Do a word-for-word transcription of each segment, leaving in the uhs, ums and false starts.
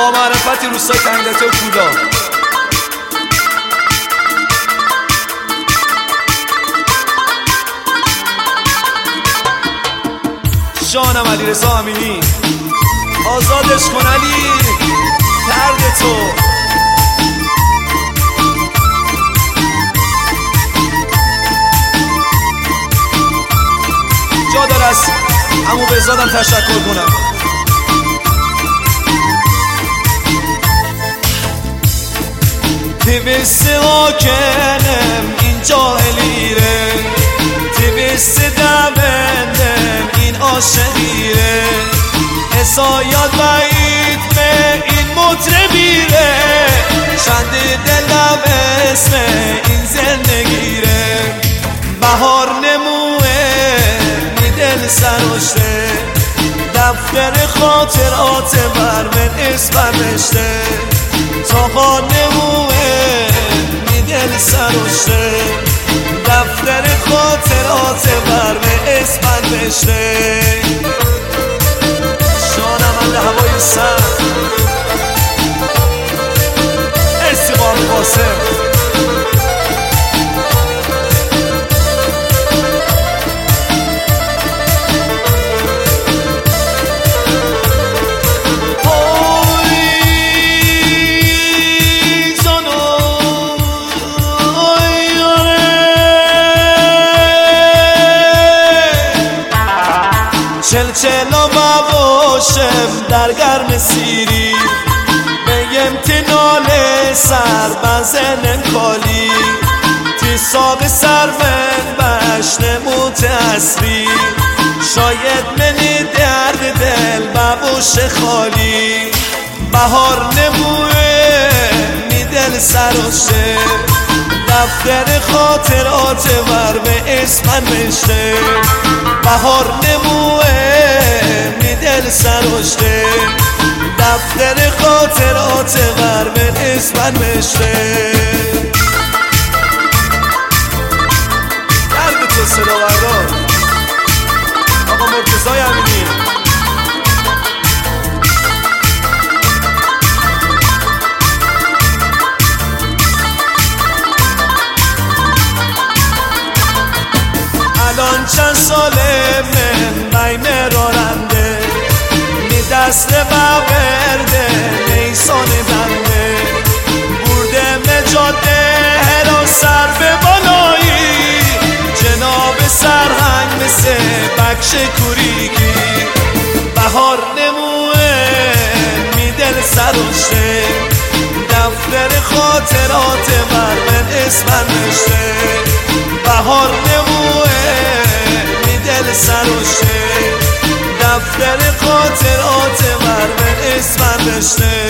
با معرفتی روستای کنگلته و کولا. جانم علیرضا امینی، آزادش کن علی، درد تو جا داره از عمو بهزادم تشکر کنم. تیوست آکنم این جاهلیره، تیوست دوندم این عاشقیره، حسایات بعید به این مطربیره، شنده دلم اسم این زندگیره، بهار نموه میدل سراشته، دفتر خاطرات بر من اسم بشته، تا نموه میدل سراشته، دفتر خاطرات بر من اسم بشته. شانم هوای سر استقام قاسم چلچلا باشم در گرم سیری، به امتنال سر بزنم کالی، تیساب سر من بشن متأثری، شاید منی درد دل ببوش خالی، بهار نموه میدل سراشه، دفتر خاطرات بر به اسمن بشته، بهار نموه میدل سراشته، دفتر خاطرات بر به اسمن بشته. درد تو صدا بردار آقا مرتضی امینی. الان چند ساله من بین راننده، می دست بورده نیسان دنده، برده مجاده هرا سر به بالایی، جناب سرهنگ مثل بکش کوریکی، بهار نموه میدل سراشته، دفتر خاطرات بر من اسمن بشته، بهار نموه میدل سراشته، دفتر خاطرات بر من اسمن بشته.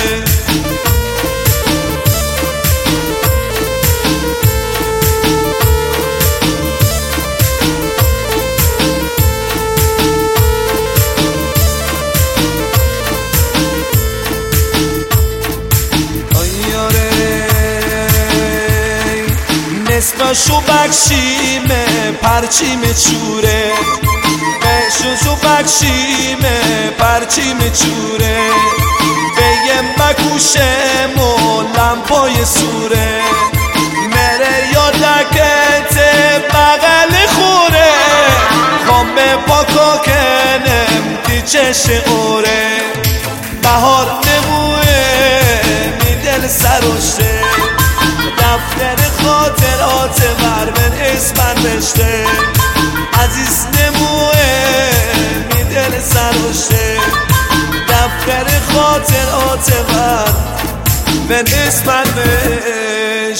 نصفشو بکشیمه پرچیم چوره، بشوشو بکشیمه پرچیم چوره، بگم بکوشم و لمپای سوره، مره یادکت بغل خوره، خوام به پاکا کنم تی چش اوره، بهار نموه میدل سراشته، دفتر خاطرات بر من اسمن بشته، عزیز نموه میدل سراشته، دفتر خاطرات بر من اسمن بشته.